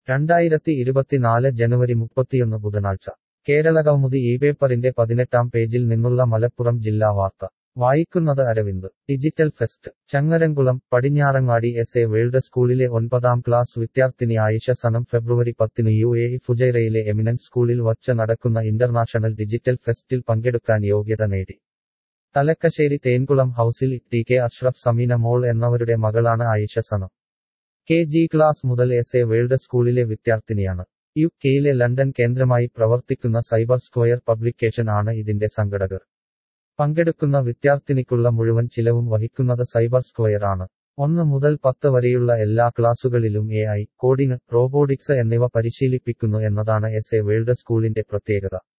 2024 ജനുവരി 31 ബുധനാഴ്ച കേരളകൗമുദി ഈ പേപ്പറിന്റെ 18-ാം പേജിൽ നിന്നുള്ള മലപ്പുറം ജില്ലാ വാർത്ത വായിക്കുന്നത് Aravind digital fest Changaramkulam Padinjarangadi S A world സ്കൂളിലെ 9-ാം ക്ലാസ് വിദ്യാർത്ഥിനി ആയിഷ സനം ഫെബ്രുവരി 10 UAE ഫുജൈറയിലെ എമിനൻസ് സ്കൂളിൽ വച്ച് നടക്കുന്ന ഇന്റർനാഷണൽ ഡിജിറ്റൽ ഫെസ്റ്റിൽ പങ്കെടുക്കാൻ യോഗ്യത നേടി തലക്കശ്ശേരി തേൻകുളം ഹൌസിൽ ടി.കെ. അഷ്റഫ് സമീന മോൾ എന്നവരുടെ മകളാണ് ആയിഷ സനം KG ക്ലാസ് മുതൽ എസ് എ വേൾഡ് സ്കൂളിലെ വിദ്യാർത്ഥിനിയാണ് യുകെയിലെ ലണ്ടൻ കേന്ദ്രമായി പ്രവർത്തിക്കുന്ന സൈബർ സ്ക്വയർ പബ്ലിക്കേഷൻ ആണ് ഇതിന്റെ സംഘടകർ പങ്കെടുക്കുന്ന വിദ്യാർത്ഥിനിക്കുള്ള മുഴുവൻ ചിലവും വഹിക്കുന്നത് സൈബർ സ്ക്വയർ ആണ് 1 മുതൽ 10 വരെയുള്ള എല്ലാ ക്ലാസുകളിലും AI, കോഡിംഗ്, റോബോട്ടിക്സ് എന്നിവ പരിശീലിപ്പിക്കുന്നു എന്നതാണ് എസ് എ വേൾഡ് സ്കൂളിന്റെ പ്രത്യേകത